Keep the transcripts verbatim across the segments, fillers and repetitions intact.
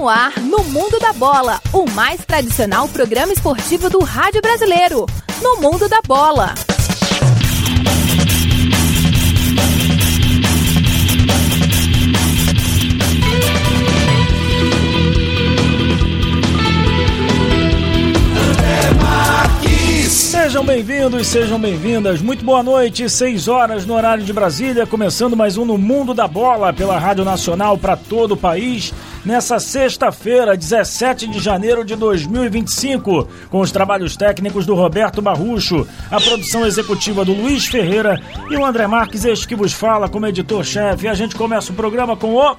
no ar, no Mundo da Bola, o mais tradicional programa esportivo do rádio brasileiro. No Mundo da Bola. Sejam bem-vindos, sejam bem-vindas. Muito boa noite, seis horas no horário de Brasília, começando mais um No Mundo da Bola pela Rádio Nacional para todo o país, nessa sexta-feira, dezessete de janeiro de dois mil e vinte e cinco, com os trabalhos técnicos do Roberto Barrucho, a produção executiva do Luiz Ferreira e o André Marques, este que vos fala como editor-chefe. E a gente começa o programa com o...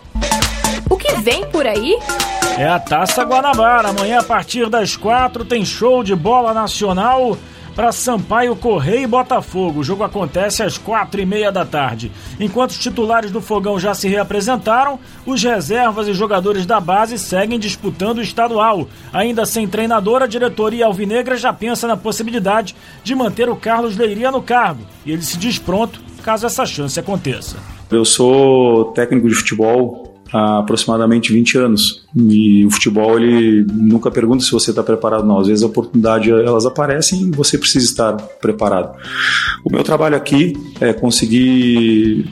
O que vem por aí? É a Taça Guanabara. Amanhã, a partir das quatro, tem show de bola nacional para Sampaio Corrêa e Botafogo. O jogo acontece às quatro e meia da tarde. Enquanto os titulares do Fogão já se reapresentaram, os reservas e jogadores da base seguem disputando o estadual. Ainda sem treinador, a diretoria alvinegra já pensa na possibilidade de manter o Carlos Leiria no cargo. E ele se diz pronto caso essa chance aconteça. Eu sou técnico de futebol há aproximadamente vinte anos, e o futebol, ele nunca pergunta se você está preparado, não. Às vezes a oportunidade, elas aparecem e você precisa estar preparado. O meu trabalho aqui é conseguir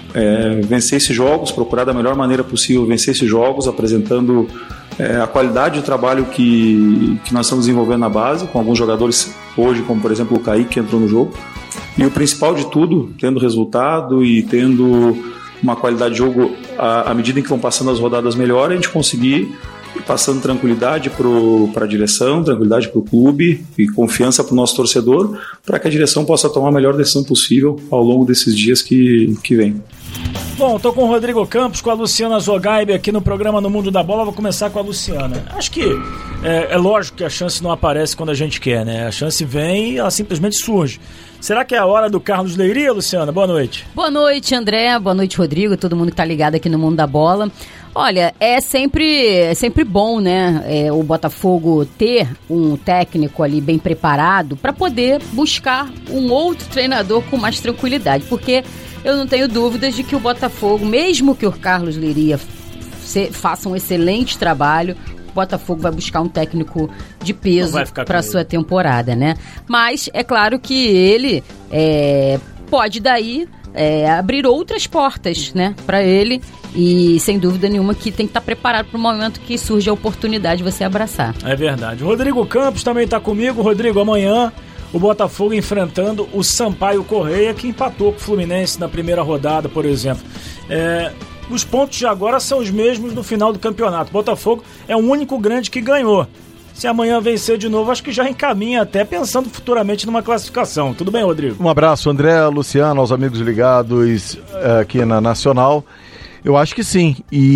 é, vencer esses jogos, procurar da melhor maneira possível vencer esses jogos, apresentando é, a qualidade de trabalho que, que nós estamos desenvolvendo na base, com alguns jogadores hoje, como por exemplo o Kaique, que entrou no jogo, e o principal de tudo, tendo resultado e tendo uma qualidade de jogo à, à medida em que vão passando as rodadas melhor, a gente conseguir ir passando tranquilidade para a direção, tranquilidade para o clube e confiança para o nosso torcedor, para que a direção possa tomar a melhor decisão possível ao longo desses dias que, que vem. Bom, estou com o Rodrigo Campos, com a Luciana Zogaibe aqui no programa No Mundo da Bola. Vou começar com a Luciana. Acho que é, é lógico que a chance não aparece quando a gente quer, né? A chance vem e ela simplesmente surge. Será que é a hora do Carlos Leiria, Luciana? Boa noite. Boa noite, André. Boa noite, Rodrigo. Todo mundo que tá ligado aqui no Mundo da Bola. Olha, é sempre, é sempre bom, né, é, o Botafogo ter um técnico ali bem preparado para poder buscar um outro treinador com mais tranquilidade, porque eu não tenho dúvidas de que o Botafogo, mesmo que o Carlos Leiria se, faça um excelente trabalho, o Botafogo vai buscar um técnico de peso para a sua temporada, né? Mas é claro que ele é, pode daí é, abrir outras portas, né, para ele. E sem dúvida nenhuma que tem que estar preparado para o momento que surge a oportunidade de você abraçar. É verdade. O Rodrigo Campos também está comigo. Rodrigo, amanhã o Botafogo enfrentando o Sampaio Corrêa, que empatou com o Fluminense na primeira rodada, por exemplo. É, os pontos de agora são os mesmos do final do campeonato. O Botafogo é o único grande que ganhou. Se amanhã vencer de novo, acho que já encaminha até pensando futuramente numa classificação. Tudo bem, Rodrigo? Um abraço, André, Luciano, aos amigos ligados aqui na Nacional. Eu acho que sim,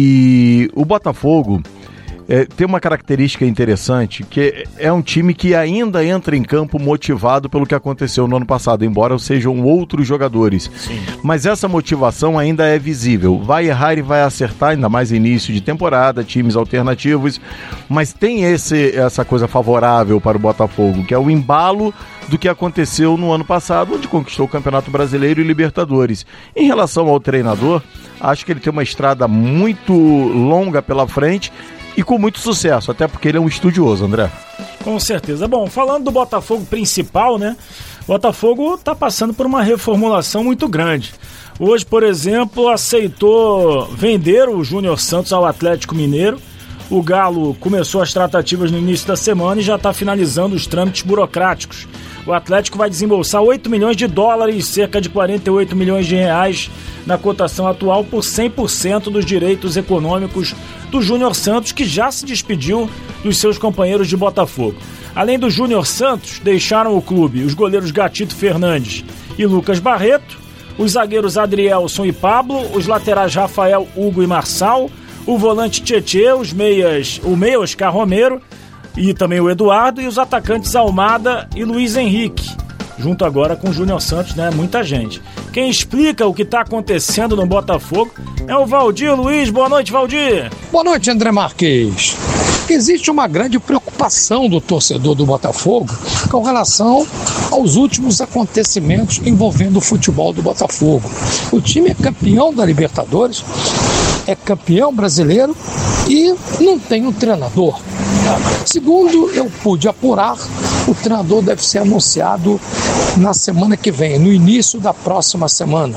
e o Botafogo é, tem uma característica interessante, que é um time que ainda entra em campo motivado pelo que aconteceu no ano passado, embora sejam outros jogadores. Sim. Mas essa motivação ainda é visível, vai errar e vai acertar, ainda mais início de temporada, times alternativos, mas tem esse, essa coisa favorável para o Botafogo, que é o embalo do que aconteceu no ano passado, onde conquistou o Campeonato Brasileiro e Libertadores. Em relação ao treinador, acho que ele tem uma estrada muito longa pela frente e com muito sucesso, até porque ele é um estudioso, André. Com certeza. Bom, falando do Botafogo principal, né? O Botafogo está passando por uma reformulação muito grande. Hoje, por exemplo, aceitou vender o Júnior Santos ao Atlético Mineiro. O Galo começou as tratativas no início da semana e já está finalizando os trâmites burocráticos. O Atlético vai desembolsar oito milhões de dólares, cerca de quarenta e oito milhões de reais na cotação atual, por cem por cento dos direitos econômicos do Júnior Santos, que já se despediu dos seus companheiros de Botafogo. Além do Júnior Santos, deixaram o clube os goleiros Gatito Fernandes e Lucas Barreto, os zagueiros Adrielson e Pablo, os laterais Rafael, Hugo e Marçal, o volante Tietê, os meias, o meia Oscar Romero e também o Eduardo, e os atacantes Almada e Luiz Henrique, junto agora com o Júnior Santos, né? Muita gente. Quem explica o que está acontecendo no Botafogo é o Valdir Luiz. Boa noite, Valdir. Boa noite, André Marques. Existe uma grande preocupação do torcedor do Botafogo com relação aos últimos acontecimentos envolvendo o futebol do Botafogo. O time é campeão da Libertadores, é campeão brasileiro e não tem um treinador. Segundo eu pude apurar, o treinador deve ser anunciado na semana que vem, no início da próxima semana.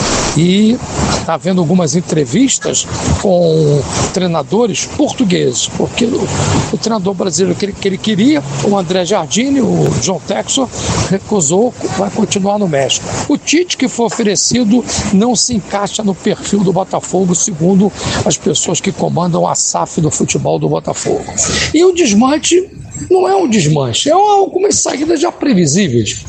E está havendo algumas entrevistas com treinadores portugueses, porque o, o treinador brasileiro que ele, que ele queria, o André Jardine, o John Texor, recusou, vai continuar no México. O Tite, que foi oferecido, não se encaixa no perfil do Botafogo, segundo as pessoas que comandam a S A F do futebol do Botafogo. E o desmanche não é um desmanche, é algumas saídas já previsíveis.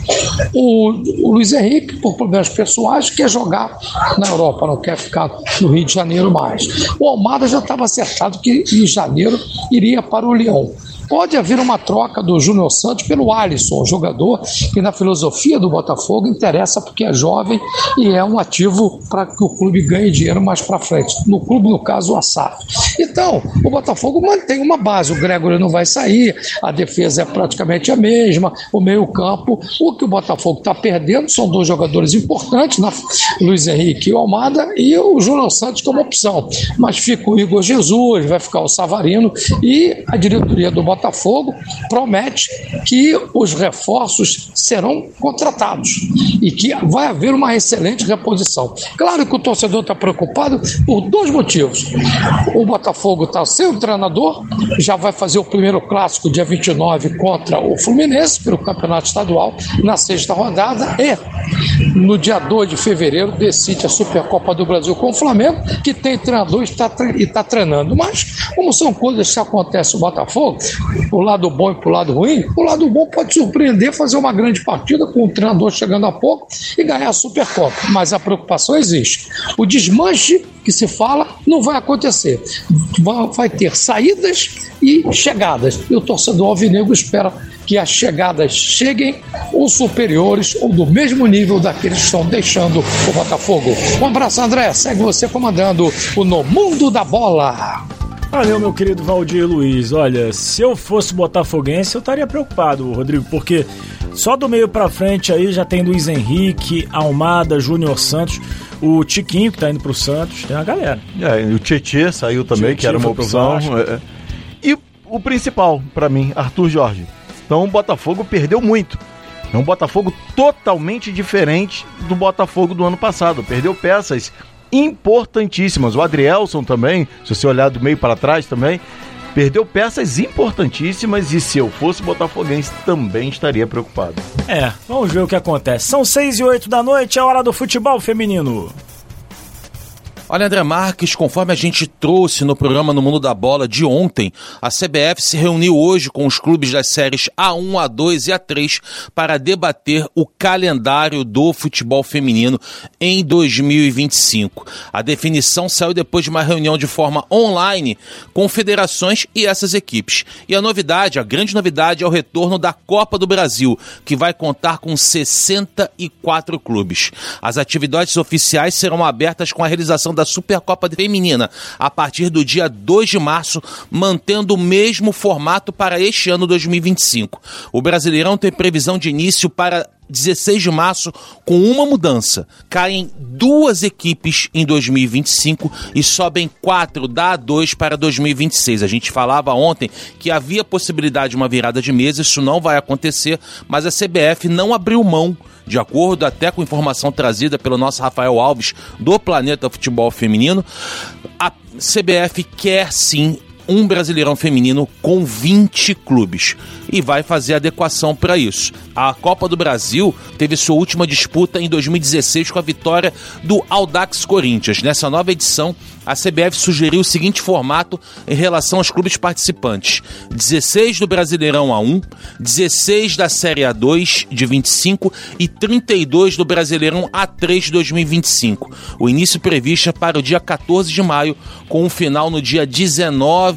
O, o Luiz Henrique, por problemas pessoais, quer jogar na Europa, não quer ficar no Rio de Janeiro mais. O Almada já estava acertado que em janeiro iria para o Lyon. Pode haver uma troca do Júnior Santos pelo Alisson, um jogador que na filosofia do Botafogo interessa porque é jovem e é um ativo para que o clube ganhe dinheiro mais para frente. No clube, no caso, o S A F. Então, o Botafogo mantém uma base. O Gregory não vai sair, a defesa é praticamente a mesma, o meio-campo. O que o Botafogo está perdendo são dois jogadores importantes, né? Luiz Henrique e o Almada, e o Júnior Santos como opção. Mas fica o Igor Jesus, vai ficar o Savarino, e a diretoria do Botafogo Botafogo promete que os reforços serão contratados e que vai haver uma excelente reposição. Claro que o torcedor está preocupado por dois motivos. O Botafogo está sem o treinador, já vai fazer o primeiro clássico dia vinte e nove contra o Fluminense pelo Campeonato Estadual na sexta rodada, e no dia dois de fevereiro decide a Supercopa do Brasil com o Flamengo, que tem treinador e está e está treinando. Mas como são coisas que acontecem no Botafogo, o lado bom e pro lado ruim, o lado bom pode surpreender, fazer uma grande partida com o treinador chegando a pouco e ganhar a Supercopa. Mas a preocupação existe. O desmanche que se fala não vai acontecer. Vai ter saídas e chegadas. E o torcedor alvinegro espera que as chegadas cheguem ou superiores ou do mesmo nível daqueles que estão deixando o Botafogo. Um abraço, André. Segue você comandando o No Mundo da Bola. Valeu, meu querido Valdir Luiz. Olha, se eu fosse botafoguense, eu estaria preocupado, Rodrigo, porque só do meio pra frente aí já tem Luiz Henrique, Almada, Júnior Santos, o Tiquinho, que tá indo pro Santos, tem a galera. É, e o Tietê saiu também, Tietê, que era uma opção. É. E o principal, pra mim, Arthur Jorge. Então o Botafogo perdeu muito. É um Botafogo totalmente diferente do Botafogo do ano passado. Perdeu peças importantíssimas. O Adrielson também, se você olhar do meio para trás também, perdeu peças importantíssimas, e se eu fosse botafoguense também estaria preocupado. É, vamos ver o que acontece. São seis e oito da noite, é hora do futebol feminino. Olha, André Marques, conforme a gente trouxe no programa No Mundo da Bola de ontem, a C B F se reuniu hoje com os clubes das séries A um, A dois e A três para debater o calendário do futebol feminino em dois mil e vinte e cinco. A definição saiu depois de uma reunião de forma online com federações e essas equipes. E a novidade, a grande novidade, é o retorno da Copa do Brasil, que vai contar com sessenta e quatro clubes. As atividades oficiais serão abertas com a realização da da Supercopa Feminina a partir do dia dois de março, mantendo o mesmo formato para este ano dois mil e vinte e cinco. O Brasileirão tem previsão de início para dezesseis de março, com uma mudança. Caem duas equipes em dois mil e vinte e cinco e sobem quatro da A dois para dois mil e vinte e seis. A gente falava ontem que havia possibilidade de uma virada de mesa, isso não vai acontecer, mas a C B F não abriu mão, de acordo até com informação trazida pelo nosso Rafael Alves, do Planeta Futebol Feminino. A C B F quer sim um Brasileirão feminino com vinte clubes e vai fazer adequação para isso. A Copa do Brasil teve sua última disputa em dois mil e dezesseis com a vitória do Audax Corinthians. Nessa nova edição, a C B F sugeriu o seguinte formato em relação aos clubes participantes: dezesseis do Brasileirão A um, dezesseis da Série A dois de vinte e cinco e trinta e dois do Brasileirão A três de dois mil e vinte e cinco. O início previsto é para o dia quatorze de maio, com o final no dia dezenove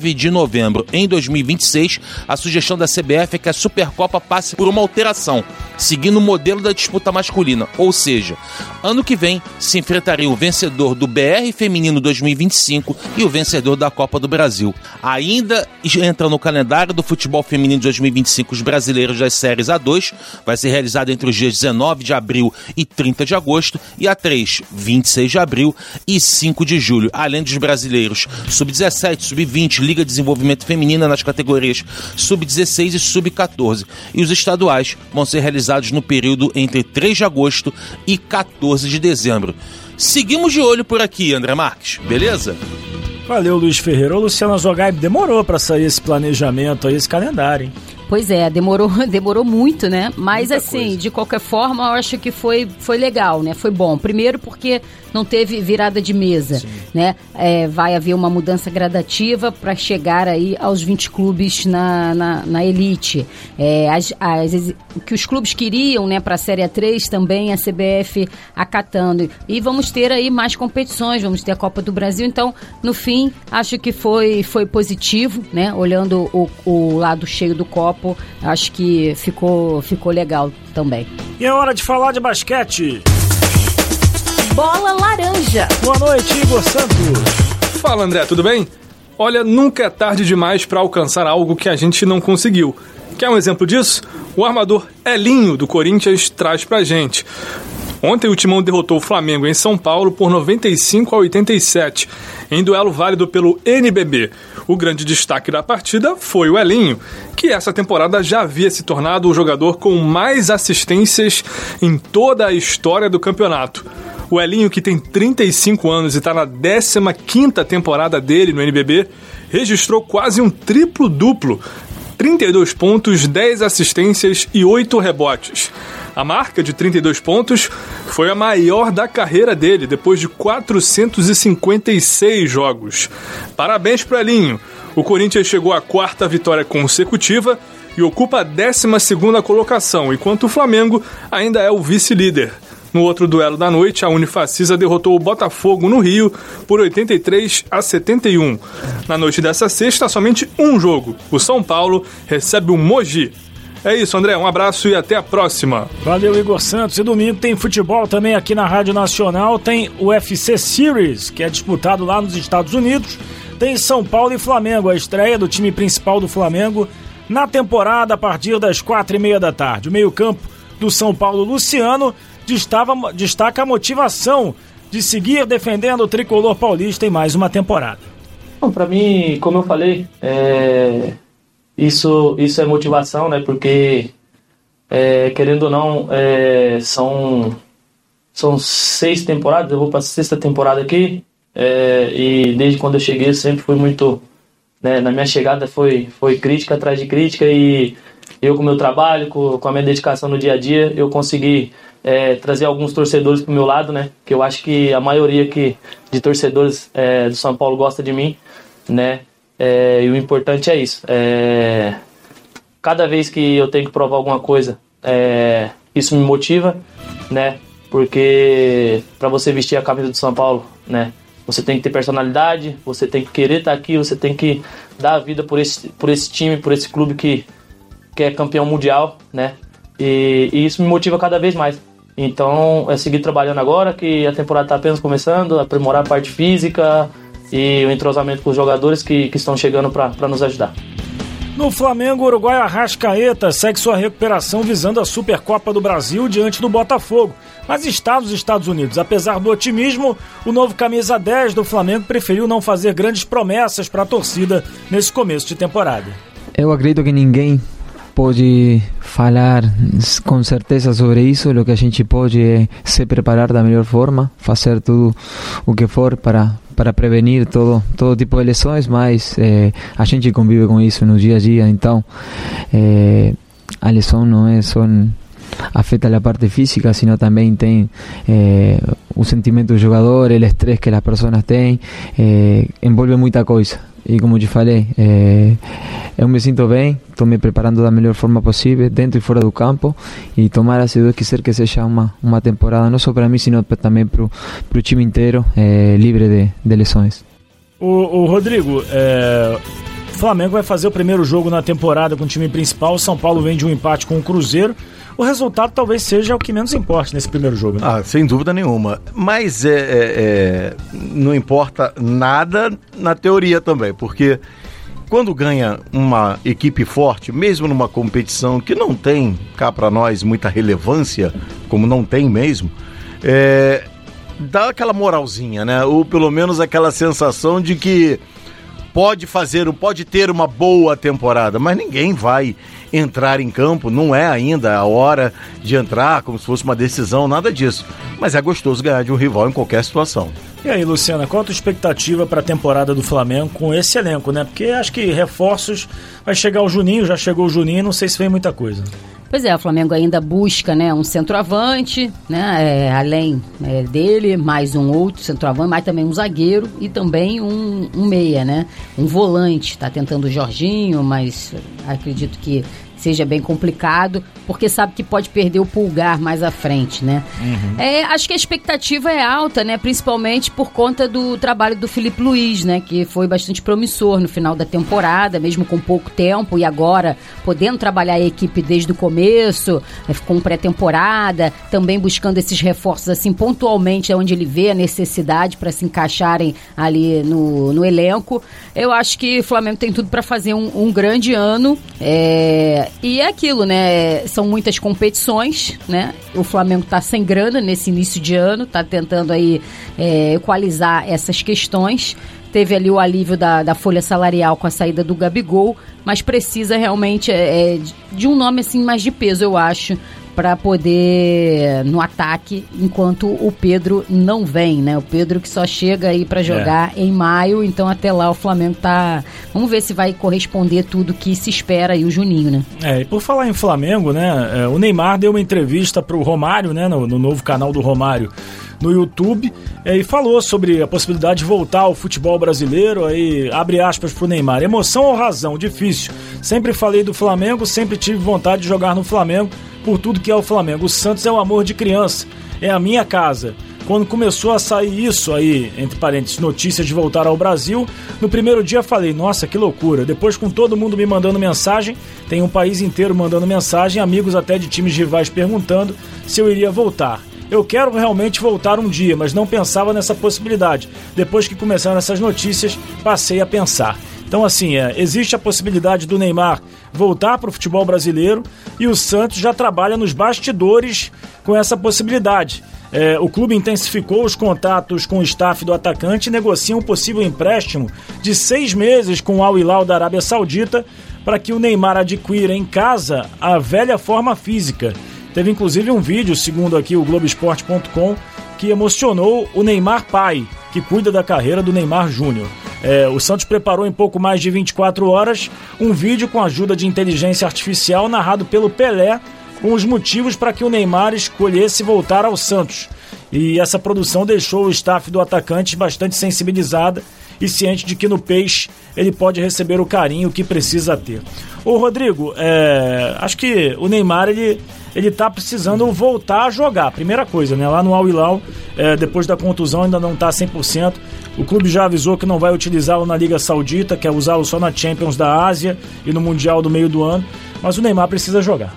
nove de novembro. Em dois mil e vinte e seis, a sugestão da C B F é que a Supercopa passe por uma alteração, seguindo o modelo da disputa masculina, ou seja, ano que vem se enfrentaria o vencedor do B R Feminino dois mil e vinte e cinco e o vencedor da Copa do Brasil. Ainda entra no calendário do futebol feminino de dois mil e vinte e cinco os brasileiros das séries A dois, vai ser realizado entre os dias dezenove de abril e trinta de agosto, e A três, vinte e seis de abril e cinco de julho, além dos brasileiros sub dezessete, sub vinte, Liga de Desenvolvimento Feminina nas categorias sub dezesseis e sub catorze, e os estaduais vão ser realizados no período entre três de agosto e quatorze de dezembro. Seguimos de olho por aqui, André Marques, beleza? Valeu, Luiz Ferreira. Ô, Luciana Zogaib, demorou para sair esse planejamento aí, esse calendário, hein? Pois é, demorou, demorou muito, né? Mas Muita assim, coisa. De qualquer forma, eu acho que foi, foi legal, né? Foi bom. Primeiro porque não teve virada de mesa, Sim. né? É, vai haver uma mudança gradativa para chegar aí aos vinte clubes na, na, na elite. É, as, as, o que os clubes queriam, né, para a Série A três também a C B F acatando. E vamos ter aí mais competições, vamos ter a Copa do Brasil. Então, no fim, acho que foi, foi positivo, né? Olhando o, o lado cheio do copo, acho que ficou, ficou legal também. E é hora de falar de basquete. Bola Laranja. Boa noite, Igor Santos. Fala, André, tudo bem? Olha, nunca é tarde demais para alcançar algo que a gente não conseguiu. Quer um exemplo disso? O armador Elinho, do Corinthians, traz pra gente. Ontem o Timão derrotou o Flamengo em São Paulo por noventa e cinco a oitenta e sete, em duelo válido pelo N B B. O grande destaque da partida foi o Elinho, que essa temporada já havia se tornado o jogador com mais assistências em toda a história do campeonato. O Elinho, que tem trinta e cinco anos e está na décima quinta temporada dele no N B B, registrou quase um triplo-duplo, trinta e dois pontos, dez assistências e oito rebotes. A marca de trinta e dois pontos foi a maior da carreira dele, depois de quatrocentos e cinquenta e seis jogos. Parabéns para o Elinho. O Corinthians chegou à quarta vitória consecutiva e ocupa a décima segunda colocação, enquanto o Flamengo ainda é o vice-líder. No outro duelo da noite, a Unifacisa derrotou o Botafogo no Rio por oitenta e três a setenta e um. Na noite dessa sexta, somente um jogo. O São Paulo recebe o Mogi. É isso, André. Um abraço e até a próxima. Valeu, Igor Santos. E domingo tem futebol também aqui na Rádio Nacional. Tem o U F C Series, que é disputado lá nos Estados Unidos. Tem São Paulo e Flamengo, a estreia do time principal do Flamengo na temporada a partir das quatro e meia da tarde. O meio-campo do São Paulo, Luciano, destava, destaca a motivação de seguir defendendo o tricolor paulista em mais uma temporada. Bom, para mim, como eu falei, é... Isso, isso é motivação, né? Porque, é, querendo ou não, é, são, são seis temporadas, eu vou para a sexta temporada aqui, é, e desde quando eu cheguei eu sempre fui muito, né, na minha chegada foi, foi crítica atrás de crítica, e eu com o meu trabalho, com, com a minha dedicação no dia a dia, eu consegui é, trazer alguns torcedores para o meu lado, né? Que eu acho que a maioria que, de torcedores é, do São Paulo gosta de mim, né? É, e o importante é isso. É, cada vez que eu tenho que provar alguma coisa, é, isso me motiva, né? Porque para você vestir a camisa do São Paulo, né? Você tem que ter personalidade, você tem que querer estar aqui, você tem que dar a vida por esse, por esse time, por esse clube que, que é campeão mundial, né? E, e isso me motiva cada vez mais. Então é seguir trabalhando agora, que a temporada está apenas começando, aprimorar a parte física e o entrosamento com os jogadores que, que estão chegando para nos ajudar. No Flamengo, o Uruguai Arrascaeta segue sua recuperação visando a Supercopa do Brasil diante do Botafogo, mas está nos Estados Unidos. Apesar do otimismo, o novo camisa dez do Flamengo preferiu não fazer grandes promessas para a torcida nesse começo de temporada. Eu acredito que ninguém pode falar com certeza sobre isso. O que a gente pode é se preparar da melhor forma, fazer tudo o que for para para prevenir todo todo tipo de lesões, mas eh, a gente convive com isso no dia a dia, então eh, a lesão não é só afeta a parte física, sino também tem eh, o sentimento do jogador, o estresse que as pessoas têm, eh, envolve muita coisa. E como te falei, eh, eu me sinto bem, estou me preparando da melhor forma possível, dentro e fora do campo, e tomara, se Deus quiser, que seja uma, uma temporada, não só para mim, sino também para o time inteiro, eh, livre de, de lesões. O, o Rodrigo, é, Flamengo vai fazer o primeiro jogo na temporada com o time principal. O São Paulo vem de um empate com o Cruzeiro. O resultado talvez seja o que menos importe nesse primeiro jogo, né? Ah, sem dúvida nenhuma. Mas é, é, é, não importa nada na teoria também, porque quando ganha uma equipe forte, mesmo numa competição que não tem, cá para nós, muita relevância, como não tem mesmo, é, dá aquela moralzinha, né? Ou pelo menos aquela sensação de que pode fazer, pode ter uma boa temporada, mas ninguém vai entrar em campo, não é ainda a hora de entrar como se fosse uma decisão, nada disso. Mas é gostoso ganhar de um rival em qualquer situação. E aí, Luciana, qual a tua expectativa para a temporada do Flamengo com esse elenco, né? Porque acho que reforços, vai chegar o Juninho, já chegou o Juninho, não sei se vem muita coisa. Pois é, o Flamengo ainda busca, né, um centroavante, né, é, além é, dele, mais um outro centroavante, mais também um zagueiro e também um, um meia, né, um volante. Tá tentando o Jorginho, mas acredito que seja bem complicado, porque sabe que pode perder o Pulgar mais à frente, né? Uhum. É, acho que a expectativa é alta, né? Principalmente por conta do trabalho do Felipe Luiz, né? Que foi bastante promissor no final da temporada, mesmo com pouco tempo, e agora podendo trabalhar a equipe desde o começo, com pré-temporada, também buscando esses reforços assim pontualmente, onde ele vê a necessidade para se encaixarem ali no, no elenco. Eu acho que o Flamengo tem tudo para fazer um, um grande ano, é... E é aquilo, né? São muitas competições, né? O Flamengo tá sem grana nesse início de ano, tá tentando aí é, equalizar essas questões. Teve ali o alívio da, da folha salarial com a saída do Gabigol, mas precisa realmente é, de um nome assim mais de peso, eu acho, para poder no ataque, enquanto o Pedro não vem, né? O Pedro que só chega aí para jogar é. em maio, então até lá o Flamengo tá... Vamos ver se vai corresponder tudo que se espera aí o Juninho, né? É, e por falar em Flamengo, né? O Neymar deu uma entrevista pro Romário, né? No, no novo canal do Romário no YouTube, é, e falou sobre a possibilidade de voltar ao futebol brasileiro, aí abre aspas pro Neymar: emoção ou razão? Difícil. Sempre falei do Flamengo, sempre tive vontade de jogar no Flamengo, por tudo que é o Flamengo. O Santos é um amor de criança, é a minha casa. Quando começou a sair isso aí, entre parênteses, notícias de voltar ao Brasil, no primeiro dia falei, nossa, que loucura. Depois, com todo mundo me mandando mensagem, tem um país inteiro mandando mensagem, amigos até de times rivais perguntando se eu iria voltar. Eu quero realmente voltar um dia, mas não pensava nessa possibilidade. Depois que começaram essas notícias, passei a pensar. Então, assim, é, existe a possibilidade do Neymar voltar para o futebol brasileiro e o Santos já trabalha nos bastidores com essa possibilidade. É, o clube intensificou os contatos com o staff do atacante e negocia um possível empréstimo de seis meses com o Al Hilal da Arábia Saudita para que o Neymar adquira em casa a velha forma física. Teve inclusive um vídeo, segundo aqui o Globo Esporte ponto com, que emocionou o Neymar pai, que cuida da carreira do Neymar Júnior. É, o Santos preparou em pouco mais de vinte e quatro horas um vídeo com a ajuda de inteligência artificial narrado pelo Pelé, com os motivos para que o Neymar escolhesse voltar ao Santos. E essa produção deixou o staff do atacante bastante sensibilizada e ciente de que no Peixe ele pode receber o carinho que precisa ter. Ô Rodrigo, é, acho que o Neymar ele, ele tá precisando voltar a jogar, primeira coisa, né? Lá no Al Hilal, é, depois da contusão ainda não tá cem por cento. O clube já avisou que não vai utilizá-lo na Liga Saudita, quer usá-lo só na Champions da Ásia e no Mundial do meio do ano, mas o Neymar precisa jogar.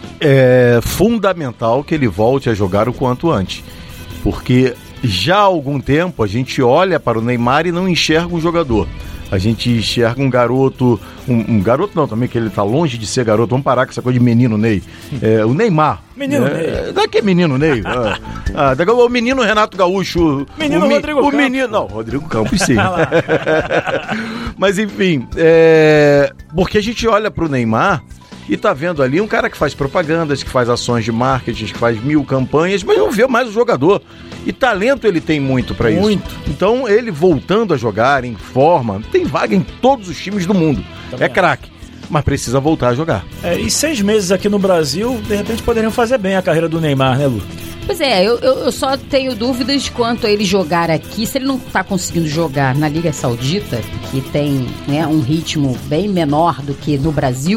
É fundamental que ele volte a jogar o quanto antes, porque já há algum tempo a gente olha para o Neymar e não enxerga um jogador. A gente enxerga um garoto, um, um garoto não, também que ele tá longe de ser garoto, vamos parar com essa coisa de menino Ney. É, o Neymar. Menino é, Ney. Daqui é menino Ney. ah, ah, daqui é o menino Renato Gaúcho. Menino o, Rodrigo o Campos. Menino, não, Rodrigo Campos sim. Mas enfim, é, porque a gente olha pro Neymar e tá vendo ali um cara que faz propagandas, que faz ações de marketing, que faz mil campanhas, mas não vê mais o jogador. E talento ele tem muito pra isso. Muito. Então ele voltando a jogar em forma, tem vaga em todos os times do mundo. Também é craque, mas precisa voltar a jogar. É, e seis meses aqui no Brasil, de repente poderiam fazer bem a carreira do Neymar, né, Lu? Pois é, eu, eu, eu só tenho dúvidas quanto a ele jogar aqui. Se ele não está conseguindo jogar na Liga Saudita, que tem, né, um ritmo bem menor do que no Brasil,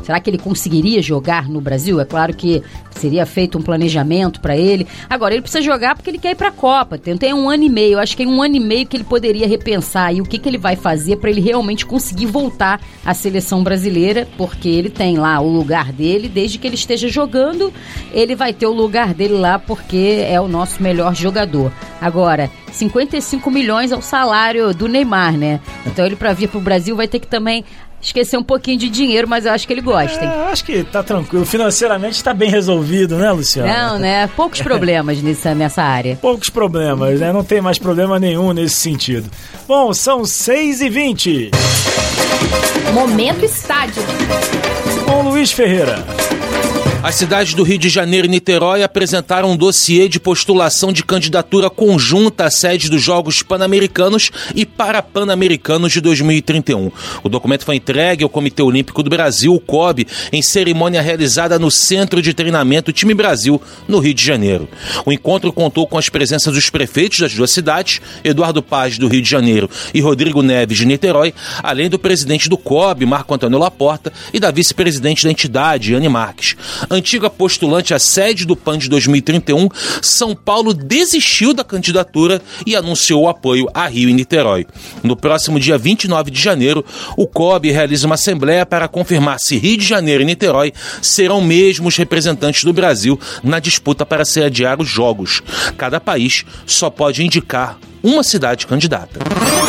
Será que ele conseguiria jogar no Brasil? É claro que seria feito um planejamento para ele. Agora, ele precisa jogar porque ele quer ir para a Copa. Tem, tem um ano e meio. Eu acho que em um ano e meio que ele poderia repensar e o que, que ele vai fazer para ele realmente conseguir voltar à seleção brasileira, porque ele tem lá o lugar dele. Desde que ele esteja jogando, ele vai ter o lugar dele lá porque é o nosso melhor jogador. Agora, cinquenta e cinco milhões é o salário do Neymar, né? Então ele, para vir pro Brasil, vai ter que também esquecer um pouquinho de dinheiro, mas eu acho que ele gosta. Hein? É, acho que tá tranquilo. Financeiramente tá bem resolvido, né, Luciano? Não, né? Poucos problemas nessa, nessa área. Poucos problemas, né? Não tem mais problema nenhum nesse sentido. Bom, são seis e vinte. Momento Estádio. Com Luiz Ferreira. As cidades do Rio de Janeiro e Niterói apresentaram um dossiê de postulação de candidatura conjunta à sede dos Jogos Pan-Americanos e Parapan-Americanos de dois mil e trinta e um. O documento foi entregue ao Comitê Olímpico do Brasil, o C O B, em cerimônia realizada no Centro de Treinamento Time Brasil, no Rio de Janeiro. O encontro contou com as presenças dos prefeitos das duas cidades, Eduardo Paz, do Rio de Janeiro, e Rodrigo Neves, de Niterói, além do presidente do C O B, Marco Antônio Laporta, e da vice-presidente da entidade, Anne Marques. Antiga postulante à sede do Pan de dois mil e trinta e um, São Paulo desistiu da candidatura e anunciou o apoio a Rio e Niterói. No próximo dia vinte e nove de janeiro, o C O B realiza uma assembleia para confirmar se Rio de Janeiro e Niterói serão mesmo os representantes do Brasil na disputa para sediar os Jogos. Cada país só pode indicar uma cidade candidata.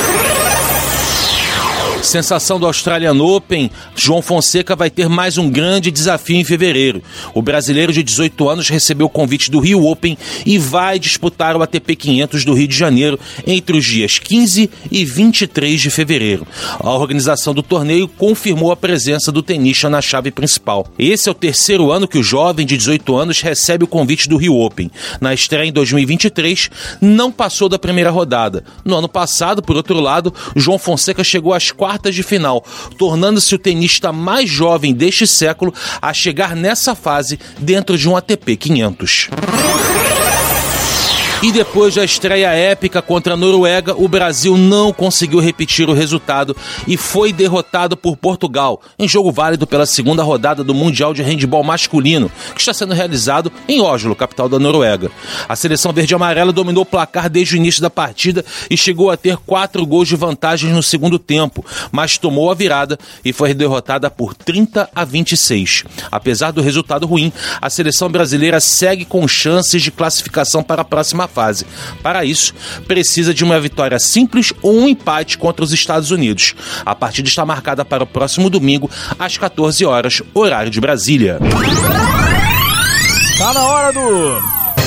Sensação do Australian Open, João Fonseca vai ter mais um grande desafio em fevereiro. O brasileiro de dezoito anos recebeu o convite do Rio Open e vai disputar o A T P quinhentos do Rio de Janeiro entre os dias quinze e vinte e três de fevereiro. A organização do torneio confirmou a presença do tenista na chave principal. Esse é o terceiro ano que o jovem de dezoito anos recebe o convite do Rio Open. Na estreia em dois mil e vinte e três, não passou da primeira rodada. No ano passado, por outro lado, João Fonseca chegou às quartas de final, tornando-se o tenista mais jovem deste século a chegar nessa fase dentro de um A T P quinhentos. E depois da estreia épica contra a Noruega, o Brasil não conseguiu repetir o resultado e foi derrotado por Portugal, em jogo válido pela segunda rodada do Mundial de Handebol Masculino, que está sendo realizado em Oslo, capital da Noruega. A seleção verde-amarela dominou o placar desde o início da partida e chegou a ter quatro gols de vantagem no segundo tempo, mas tomou a virada e foi derrotada por trinta a vinte e seis. Apesar do resultado ruim, a seleção brasileira segue com chances de classificação para a próxima fase. Para isso, precisa de uma vitória simples ou um empate contra os Estados Unidos. A partida está marcada para o próximo domingo, às quatorze horas, horário de Brasília. Tá na hora do...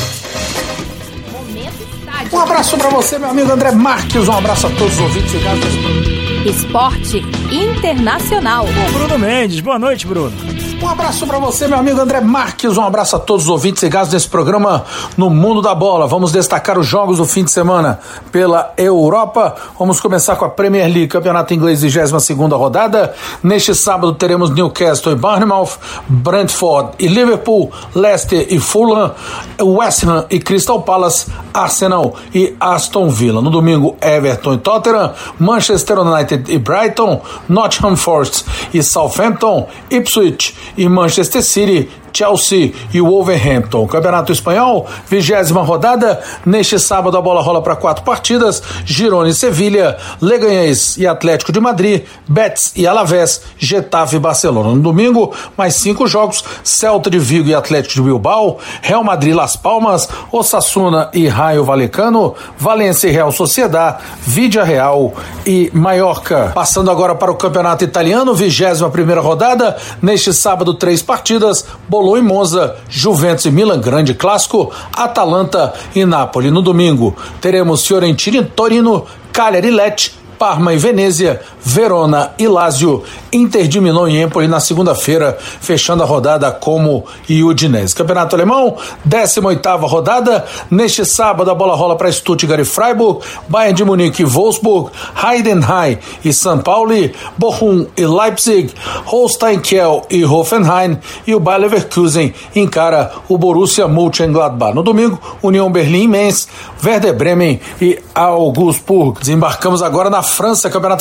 Um abraço para você, meu amigo André Marques. Um abraço a todos os ouvintes ligados nesse programa. Esporte Internacional. O Bruno Mendes. Boa noite, Bruno. Um abraço para você, meu amigo André Marques. Um abraço a todos os ouvintes ligados nesse programa No Mundo da Bola. Vamos destacar os jogos do fim de semana pela Europa. Vamos começar com a Premier League, Campeonato Inglês, vigésima segunda rodada. Neste sábado teremos Newcastle e Bournemouth, Brentford e Liverpool, Leicester e Fulham, West Ham e Crystal Palace, Arsenal e Aston Villa. No domingo, Everton e Tottenham, Manchester United e Brighton, Nottingham Forest e Southampton, Ipswich e Manchester City, Chelsea e Wolverhampton. Campeonato Espanhol, vigésima rodada. Neste sábado a bola rola para quatro partidas: Girona e Sevilha, Leganés e Atlético de Madrid, Betis e Alavés, Getafe e Barcelona. No domingo, mais cinco jogos: Celta de Vigo e Atlético de Bilbao, Real Madrid Las Palmas, Osasuna e Rayo Vallecano, Valência e Real Sociedad, Vídea Real e Mallorca. Passando agora para o Campeonato Italiano, vigésima primeira rodada. Neste sábado, três partidas: Bologna e Monza, Juventus e Milan, grande clássico, Atalanta e Napoli. No domingo, teremos Fiorentina e Torino, Cagliari e Lecce, Parma e Venezia, Verona e Lazio, Inter de Milão e Empoli na segunda-feira, fechando a rodada Como e Udinese. Campeonato Alemão, décima oitava rodada. Neste sábado a bola rola para Stuttgart e Freiburg, Bayern de Munique e Wolfsburg, Heidenheim e São Paulo, Bochum e Leipzig, Holstein Kiel e Hoffenheim, e o Bayer Leverkusen encara o Borussia Mönchengladbach. No domingo, União Berlim e Mainz, Werder Bremen e Augsburg. Desembarcamos agora na França, Campeonato Francês,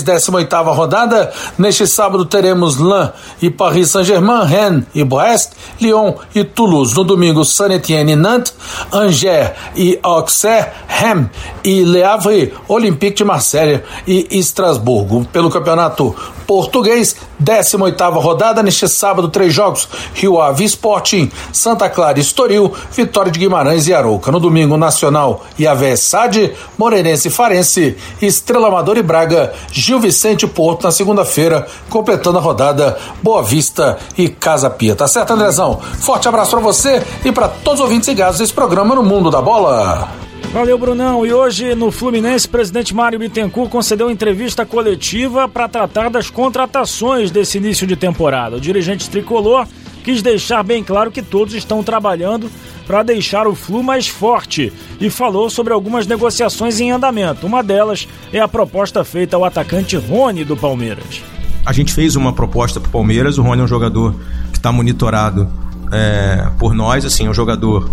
décima oitava rodada. Neste sábado teremos Lens e Paris Saint-Germain, Rennes e Brest, Lyon e Toulouse. No domingo, Saint-Étienne e Nantes, Angers e Auxerre, Reims e Le Havre, Olympique de Marseille e Estrasburgo. Pelo campeonato português, décima oitava rodada. Neste sábado, três jogos: Rio Ave Sporting, Santa Clara e Estoril, Vitória de Guimarães e Arouca. No domingo, Nacional e A V S A D, Moreirense e Farense, Estrela Amadora e Braga, Gil Vicente e Porto. Na segunda-feira, completando a rodada, Boa Vista e Casa Pia. Tá certo, Andrezão? Forte abraço pra você e pra todos os ouvintes ligados desse programa no Mundo da Bola. Valeu, Brunão. E hoje, no Fluminense, o presidente Mário Bittencourt concedeu entrevista coletiva para tratar das contratações desse início de temporada. O dirigente tricolor quis deixar bem claro que todos estão trabalhando para deixar o Flu mais forte e falou sobre algumas negociações em andamento. Uma delas é a proposta feita ao atacante Rony do Palmeiras. A gente fez uma proposta para o Palmeiras. O Rony é um jogador que está monitorado é, por nós, assim, um jogador,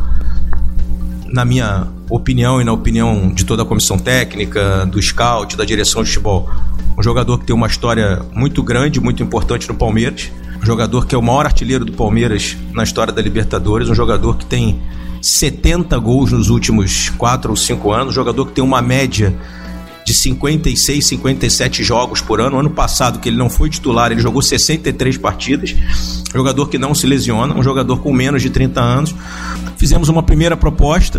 na minha opinião e na opinião de toda a comissão técnica, do scout, da direção de futebol, um jogador que tem uma história muito grande, muito importante no Palmeiras, um jogador que é o maior artilheiro do Palmeiras na história da Libertadores, um jogador que tem setenta gols nos últimos quatro ou cinco anos, um jogador que tem uma média de cinquenta e seis, cinquenta e sete jogos por ano. Ano passado, que ele não foi titular, ele jogou sessenta e três partidas. Jogador que não se lesiona, um jogador com menos de trinta anos. Fizemos uma primeira proposta.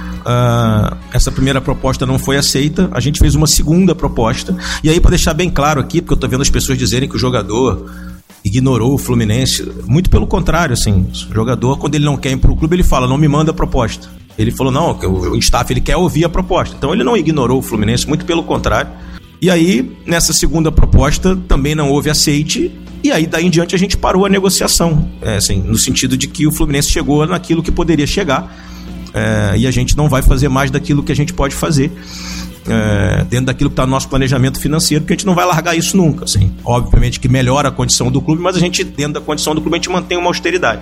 Uh, essa primeira proposta não foi aceita. A gente fez uma segunda proposta. E aí, para deixar bem claro aqui, porque eu estou vendo as pessoas dizerem que o jogador ignorou o Fluminense, muito pelo contrário, assim, o jogador, quando ele não quer ir para o clube, ele fala, não me manda a proposta. Ele falou, não, o staff ele quer ouvir a proposta. Então ele não ignorou o Fluminense, muito pelo contrário. E aí, nessa segunda proposta, também não houve aceite. E aí, daí em diante, a gente parou a negociação. É, assim, no sentido de que o Fluminense chegou naquilo que poderia chegar. É, e a gente não vai fazer mais daquilo que a gente pode fazer. É, dentro daquilo que está no nosso planejamento financeiro, porque a gente não vai largar isso nunca. Assim. Obviamente que melhora a condição do clube, mas a gente, dentro da condição do clube, a gente mantém uma austeridade.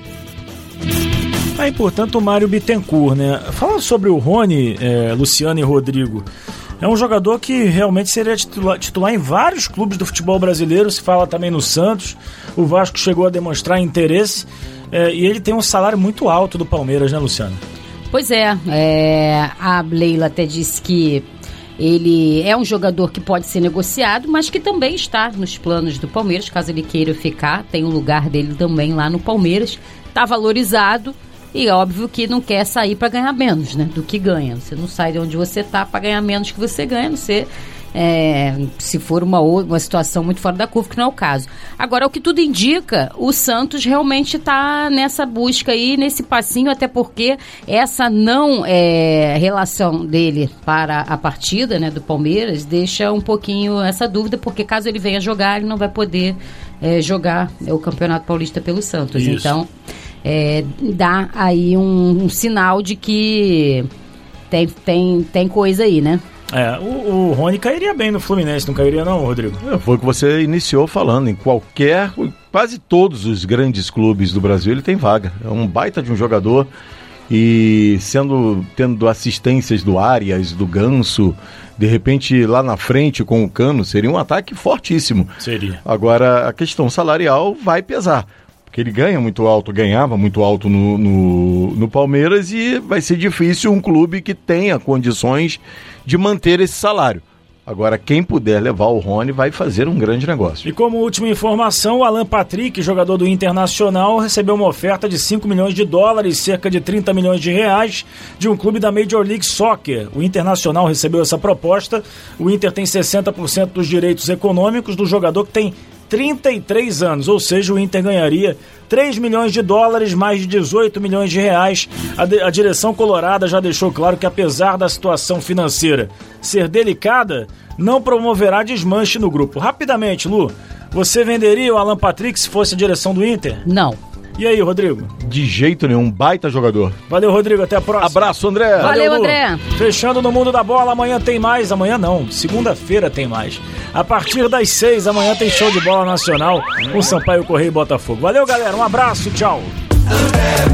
Aí, portanto, o Mário Bittencourt, né? Falando sobre o Rony, é, Luciano e Rodrigo, é um jogador que realmente seria titular, titular em vários clubes do futebol brasileiro, se fala também no Santos. O Vasco chegou a demonstrar interesse, é, e ele tem um salário muito alto do Palmeiras, né, Luciano? Pois é, é, a Leila até disse que ele é um jogador que pode ser negociado, mas que também está nos planos do Palmeiras, caso ele queira ficar, tem um lugar dele também lá no Palmeiras, está valorizado. E óbvio que não quer sair para ganhar menos, né, do que ganha. Você não sai de onde você está para ganhar menos que você ganha, não sei, é, se for uma, uma situação muito fora da curva, que não é o caso. Agora, o que tudo indica, o Santos realmente está nessa busca aí, nesse passinho, até porque essa não é, relação dele para a partida, né, do Palmeiras deixa um pouquinho essa dúvida, porque caso ele venha jogar, ele não vai poder é, jogar o Campeonato Paulista pelo Santos. Isso. Então... É, dá aí um, um sinal de que tem, tem, tem coisa aí, né? É, o, o Rony cairia bem no Fluminense, não cairia não, Rodrigo? É, foi o que você iniciou falando, em qualquer, quase todos os grandes clubes do Brasil ele tem vaga, é um baita de um jogador e sendo, tendo assistências do Arias, do Ganso, de repente lá na frente com o Cano, seria um ataque fortíssimo. Seria. Agora a questão salarial vai pesar. Que ele ganha muito alto, ganhava muito alto no, no, no Palmeiras e vai ser difícil um clube que tenha condições de manter esse salário. Agora, quem puder levar o Rony vai fazer um grande negócio. E como última informação, o Alan Patrick, jogador do Internacional, recebeu uma oferta de cinco milhões de dólares, cerca de trinta milhões de reais, de um clube da Major League Soccer. O Internacional recebeu essa proposta. O Inter tem sessenta por cento dos direitos econômicos do jogador, que tem trinta e três anos, ou seja, o Inter ganharia três milhões de dólares, mais de dezoito milhões de reais. A, de, a direção colorada já deixou claro que, apesar da situação financeira ser delicada, não promoverá desmanche no grupo. Rapidamente, Lu, você venderia o Alan Patrick se fosse a direção do Inter? Não. E aí, Rodrigo? De jeito nenhum, baita jogador. Valeu, Rodrigo, até a próxima. Abraço, André. Valeu, Valeu André. Fechando no Mundo da Bola, amanhã tem mais, amanhã não, segunda-feira tem mais. A partir das seis, amanhã tem show de bola nacional com Sampaio Correia e Botafogo. Valeu, galera, um abraço, tchau. André.